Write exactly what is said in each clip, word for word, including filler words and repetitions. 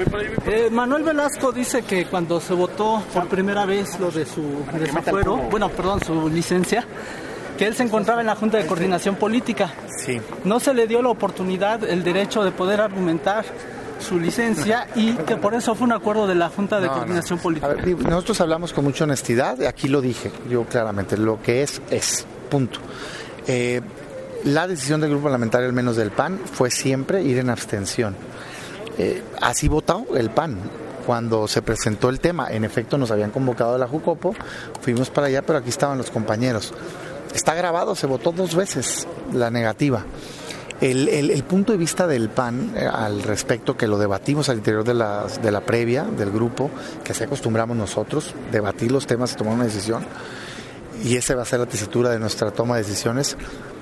Eh, Manuel Velasco dice que cuando se votó por primera vez lo de su desafuero, bueno, perdón, su licencia, que él se encontraba en la Junta de Coordinación Política. Sí. No se le dio la oportunidad, el derecho de poder argumentar su licencia y que por eso fue un acuerdo de la Junta de no, Coordinación no. Política. A ver, nosotros hablamos con mucha honestidad, aquí lo dije yo claramente, lo que es, es, punto. Eh, la decisión del grupo parlamentario, al menos del P A N, fue siempre ir en abstención. Eh, así votó el P A N. Cuando se presentó el tema, en efecto nos habían convocado a la Jucopo, fuimos para allá, pero aquí estaban los compañeros. Está grabado, se votó dos veces la negativa. El, el, el punto de vista del P A N eh, al respecto, que lo debatimos al interior de la, de la previa del grupo, que así acostumbramos nosotros, debatir los temas y tomar una decisión, y esa va a ser la tesitura de nuestra toma de decisiones,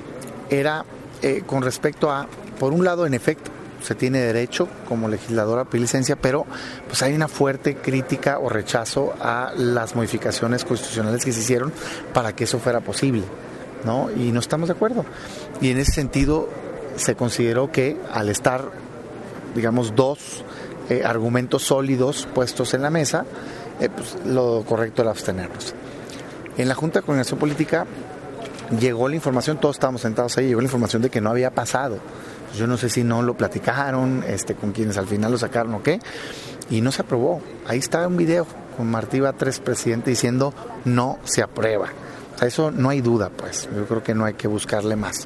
era eh, con respecto a, por un lado, en efecto, se tiene derecho como legislador a pedir licencia, pero pues hay una fuerte crítica o rechazo a las modificaciones constitucionales que se hicieron para que eso fuera posible, ¿no? Y no estamos de acuerdo. Y en ese sentido se consideró que al estar, digamos, dos eh, argumentos sólidos puestos en la mesa, eh, pues, lo correcto era abstenernos. En la Junta de Coordinación Política llegó la información, todos estábamos sentados ahí, llegó la información de que no había pasado. Yo no sé si no lo platicaron, este, con quienes al final lo sacaron o qué, y no se aprobó. Ahí está un video con Martí Batres, presidente, diciendo no se aprueba. O sea, eso no hay duda, pues. Yo creo que no hay que buscarle más.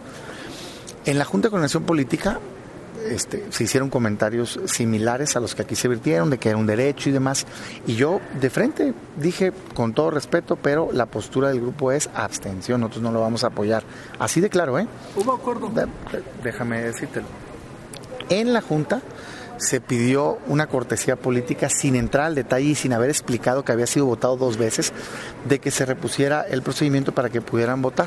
En la Junta de Coordinación Política este, se hicieron comentarios similares a los que aquí se vertieron, de que era un derecho y demás. Y yo de frente dije, con todo respeto, pero la postura del grupo es abstención, nosotros no lo vamos a apoyar. Así de claro, ¿eh? Hubo acuerdo. De, de, déjame decírtelo. En la Junta se pidió una cortesía política sin entrar al detalle y sin haber explicado que había sido votado dos veces, de que se repusiera el procedimiento para que pudieran votar.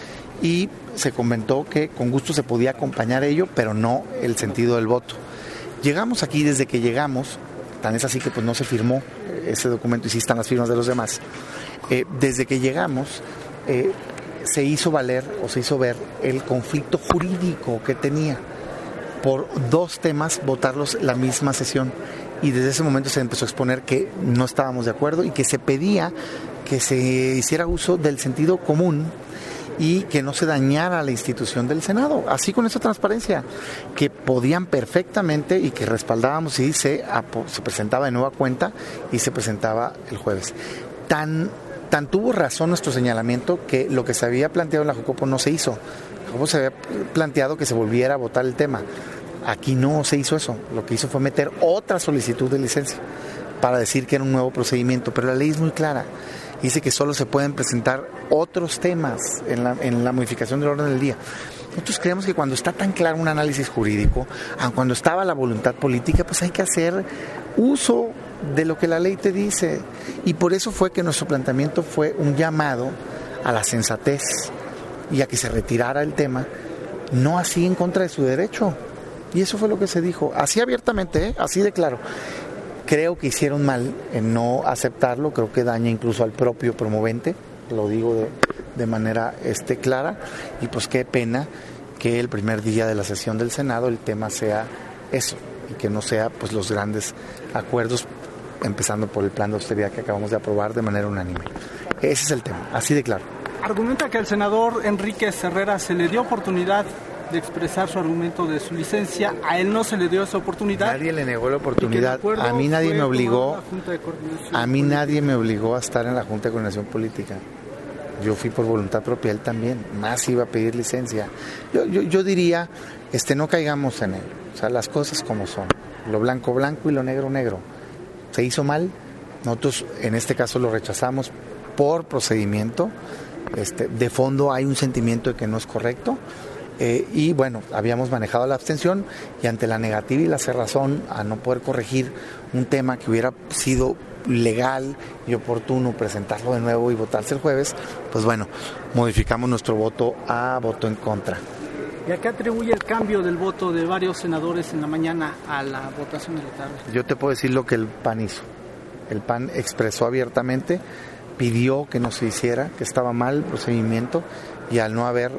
Y se comentó que con gusto se podía acompañar ello, pero no el sentido del voto. Llegamos aquí, desde que llegamos, tan es así que pues no se firmó ese documento y sí están las firmas de los demás. Eh, desde que llegamos eh, se hizo valer o se hizo ver el conflicto jurídico que tenía por dos temas votarlos la misma sesión, y desde ese momento se empezó a exponer que no estábamos de acuerdo y que se pedía que se hiciera uso del sentido común y que no se dañara la institución del Senado, así con esa transparencia, que podían perfectamente y que respaldábamos y se, se presentaba de nueva cuenta y se presentaba el jueves. Tan, tan tuvo razón nuestro señalamiento que lo que se había planteado en la Jucopo no se hizo. La Jucopo se había planteado que se volviera a votar el tema. Aquí no se hizo eso, lo que hizo fue meter otra solicitud de licencia para decir que era un nuevo procedimiento, pero la ley es muy clara. Dice que solo se pueden presentar otros temas en la, en la modificación del orden del día. Nosotros creemos que cuando está tan claro un análisis jurídico, cuando estaba la voluntad política, pues hay que hacer uso de lo que la ley te dice. Y por eso fue que nuestro planteamiento fue un llamado a la sensatez y a que se retirara el tema, no así en contra de su derecho. Y eso fue lo que se dijo, así abiertamente, ¿eh? Así de claro. Creo que hicieron mal en no aceptarlo, creo que daña incluso al propio promovente, lo digo de, de manera este, clara, y pues qué pena que el primer día de la sesión del Senado el tema sea eso, y que no sea pues los grandes acuerdos, empezando por el plan de austeridad que acabamos de aprobar de manera unánime. Ese es el tema, así de claro. Argumenta que al senador Enrique Herrera se le dio oportunidad de expresar su argumento de su licencia, a él no se le dio esa oportunidad. Nadie le negó la oportunidad, a mí nadie me obligó, a mí nadie me obligó a estar en la Junta de Coordinación Política. Yo fui por voluntad propia, él también, más iba a pedir licencia. Yo, yo, yo diría, este, no caigamos en él, o sea, las cosas como son, lo blanco blanco y lo negro negro. Se hizo mal, nosotros en este caso lo rechazamos por procedimiento, este, de fondo hay un sentimiento de que no es correcto. Eh, y bueno, habíamos manejado la abstención y ante la negativa y la cerrazón a no poder corregir un tema que hubiera sido legal y oportuno presentarlo de nuevo y votarse el jueves, pues bueno, modificamos nuestro voto a voto en contra. ¿Y a qué atribuye el cambio del voto de varios senadores en la mañana a la votación de la tarde? Yo te puedo decir lo que el P A N hizo. El P A N expresó abiertamente, pidió que no se hiciera, que estaba mal el procedimiento, y al no haber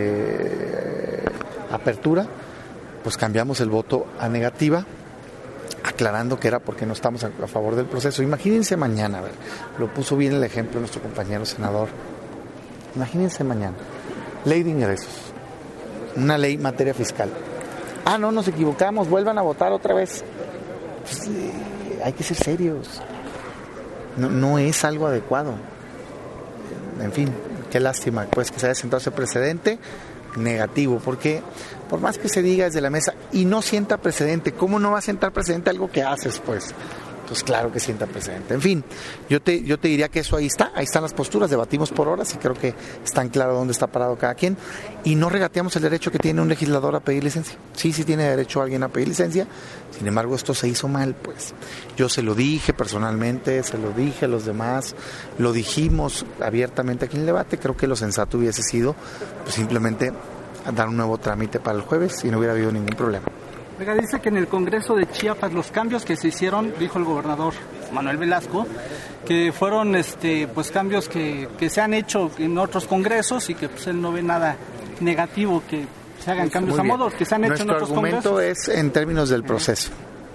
este, apertura, pues cambiamos el voto a negativa aclarando que era porque no estamos a, a favor del proceso. Imagínense mañana, a ver, lo puso bien el ejemplo nuestro compañero senador. Imagínense mañana, ley de ingresos, una ley en materia fiscal. Ah, no, nos equivocamos, vuelvan a votar otra vez. Pues, eh, hay que ser serios. No, no es algo adecuado. En fin, qué lástima pues que se haya sentado ese precedente negativo, porque por más que se diga desde la mesa y no sienta precedente, ¿cómo no va a sentar precedente algo que haces pues? Pues claro que sienta precedente. En fin, yo te, yo te diría que eso ahí está, ahí están las posturas, debatimos por horas y creo que está en claro dónde está parado cada quien y no regateamos el derecho que tiene un legislador a pedir licencia. Sí, sí tiene derecho alguien a pedir licencia, sin embargo esto se hizo mal pues. Yo se lo dije personalmente, se lo dije a los demás, lo dijimos abiertamente aquí en el debate, creo que lo sensato hubiese sido pues simplemente dar un nuevo trámite para el jueves y no hubiera habido ningún problema. Oiga, dice que en el Congreso de Chiapas los cambios que se hicieron, dijo el gobernador Manuel Velasco, que fueron este pues cambios que, que se han hecho en otros congresos y que pues él no ve nada negativo que se hagan cambios a modo que se han hecho Nuestro en otros congresos. Nuestro argumento es en términos del proceso.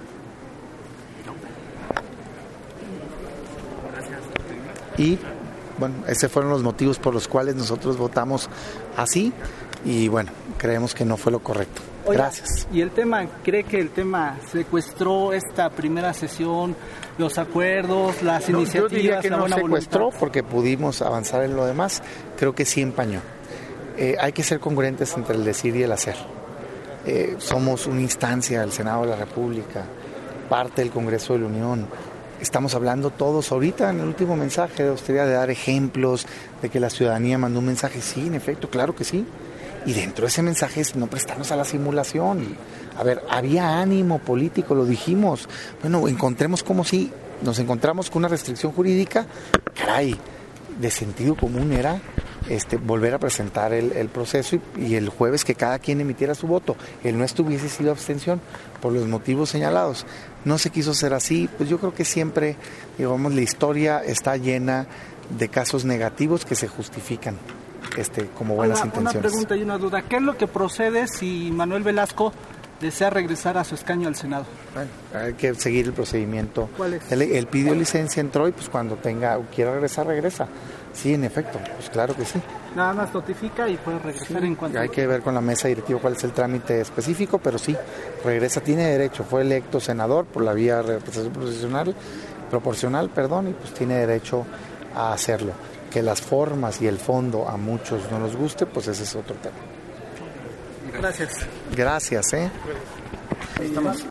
Y bueno, esos fueron los motivos por los cuales nosotros votamos así y bueno, creemos que no fue lo correcto. Oiga, gracias. ¿Y el tema, cree que el tema secuestró esta primera sesión, los acuerdos, las no, iniciativas, yo diría que la no buena secuestró voluntad? Porque pudimos avanzar en lo demás, creo que sí empañó. Eh, hay que ser congruentes entre el decir y el hacer. Eh, somos una instancia del Senado de la República, parte del Congreso de la Unión. Estamos hablando todos ahorita en el último mensaje de austeridad, de dar ejemplos, de que la ciudadanía mandó un mensaje. Sí, en efecto, claro que sí. Y dentro de ese mensaje es no prestarnos a la simulación. Y, a ver, había ánimo político, lo dijimos. Bueno, encontremos como si nos encontramos con una restricción jurídica, caray, de sentido común era este, volver a presentar el, el proceso y, y el jueves que cada quien emitiera su voto. El nuestro hubiese sido abstención por los motivos señalados. No se quiso hacer así, pues yo creo que siempre, digamos, la historia está llena de casos negativos que se justifican. Este, como buenas una, intenciones. Una pregunta y una duda. ¿Qué es lo que procede si Manuel Velasco desea regresar a su escaño al Senado? Bueno, hay que seguir el procedimiento. ¿Cuál es? Él, él pidió licencia, entró y pues cuando tenga, quiera regresar, regresa. Sí, en efecto, pues claro que sí. Nada más notifica y puede regresar sí, en cuanto... Hay que ver con la mesa directiva cuál es el trámite específico, pero sí, regresa, tiene derecho. Fue electo senador por la vía de representación proporcional, proporcional, perdón, y pues tiene derecho a hacerlo. Que las formas y el fondo a muchos no nos guste, pues ese es otro tema. Gracias. Gracias, ¿eh? Estamos.